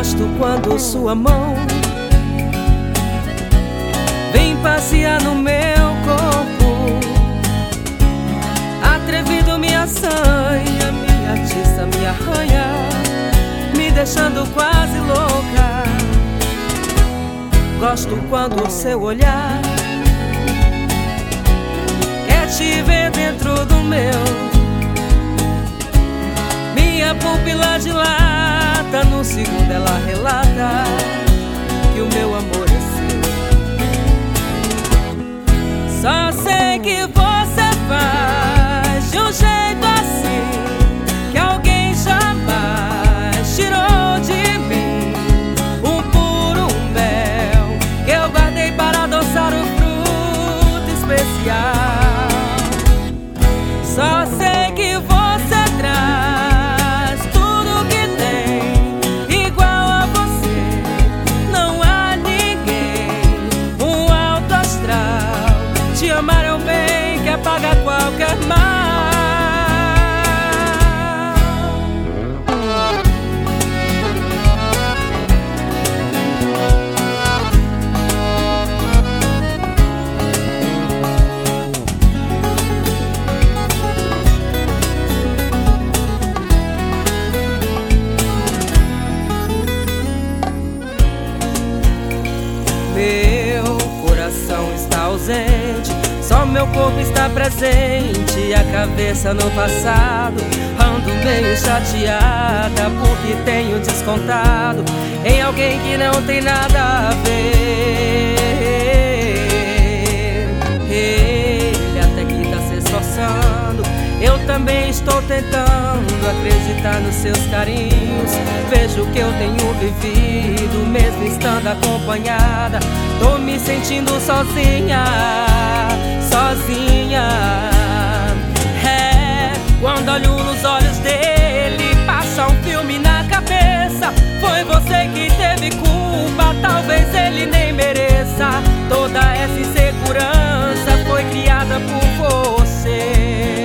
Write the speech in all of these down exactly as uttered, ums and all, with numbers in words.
Gosto quando sua mão vem passear no meu corpo. Atrevido me assanha, me atiça, me arranha, me deixando quase louca. Gosto quando o seu olhar quer te ver dentro do meu. Minha pupila dilata, no segundo ela relata que o meu amor é seu. Só sei que você faz de um jeito assim que alguém jamais tirou de mim. Um puro mel que eu guardei para adoçar o fruto especial. Só sei que você traz tudo que tem igual a você. Não há ninguém, um alto astral. Te amar é um bem que apaga qualquer mal. Meu coração está ausente, só meu corpo está presente. A cabeça no passado, ando meio chateada porque tenho descontado em alguém que não tem nada a ver. Ele até que tá se esforçando, eu também estou tentando acreditar nos seus carinhos. Vejo que eu tenho vivido, mesmo estando acompanhada. Tô me sentindo sozinha, sozinha. É, quando olho nos olhos dele, passa um filme na cabeça. Foi você que teve culpa, talvez ele nem mereça. Toda essa insegurança foi criada por você.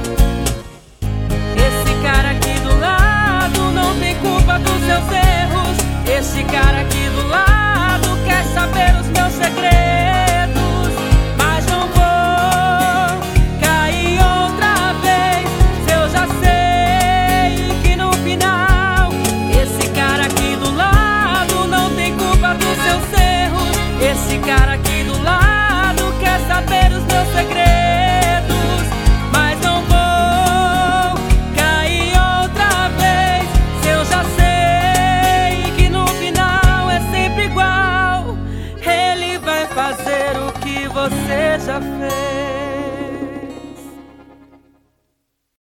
Esse cara aqui do lado não tem culpa dos seus erros. Esse cara aqui do lado quer saber os meus segredos. Mas não vou cair outra vez, se eu já sei que no final esse cara aqui do lado não tem culpa dos seus erros. Esse cara aqui do lado quer saber os meus segredos. Mas não vou cair outra vez, se eu já sei que no final é sempre igual. Ele vai fazer o que você já fez.